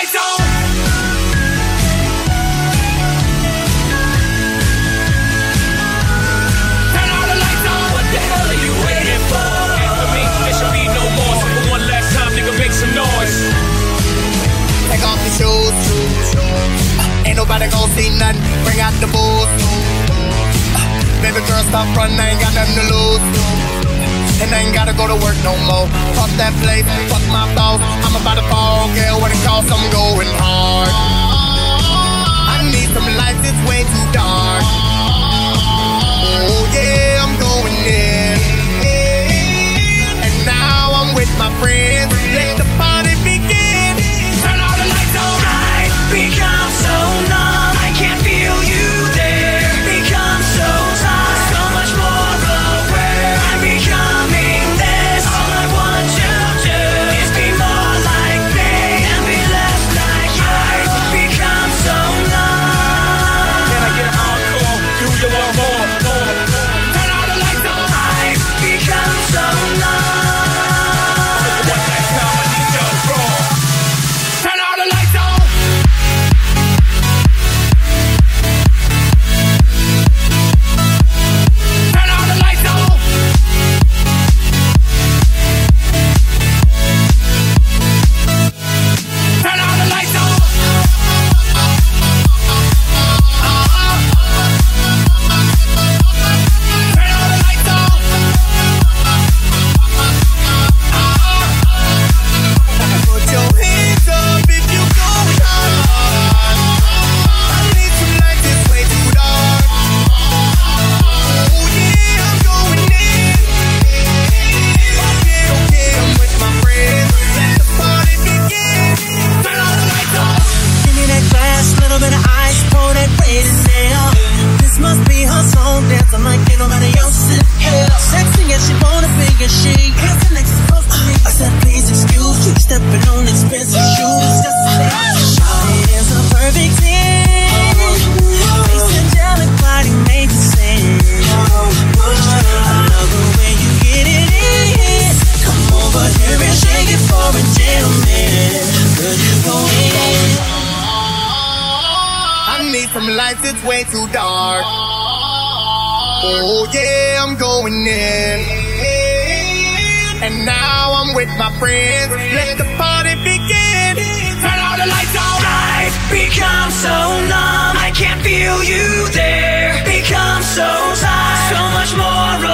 lights on. Turn all the lights on. What the hell are you waiting for? And for me, there should be no more. So for one last time, nigga, make some noise. Take off your shoes. Ain't nobody gon' see nothing. Bring out the booze. Baby girl, stop running. I ain't got nothing to lose. And I ain't gotta go to work no more. Fuck that place, fuck my boss. I'm about to fall, girl, what it costs, I'm going hard. I need some lights, it's way too dark. Oh yeah, I'm going in. And now I'm with my friends. Let the party begin. Turn all the lights on. I become so numb, I can't feel you there. Become so tired, so much more aware. I'm becoming this. All I want to do is be more like me and be less like you. I become so numb. Can I get an encore? Do you want more? Turn all the lights on. I become so numb. One last time, I need your roar. Turn all the lights on. Turn all the lights on. Turn all the lights on. Turn all the lights on. Put your hands up if you going hard. I need some lights, it's way too dark. Oh yeah, I'm going in. Okay, I'm with my friends. Let the party begin. Turn all the lights on. Give me that glass, little bit of ice, pour that red in there. This must be her song, dancing like ain't nobody else in here. Sexy as she wanna be, and she is the next close to me. I said, please excuse you, stepping on expensive shoes. Shawty is a perfect 10. Face angelic, body made to sing. I love the way you get it in. Come over here and shake it for a gentleman. Could you go in? I need some lights, it's way too dark. Oh yeah, I'm going in. And now I'm with my friends. Let the party begin. Turn all the lights on. I become so numb, I can't feel you there. Become so tired, so much more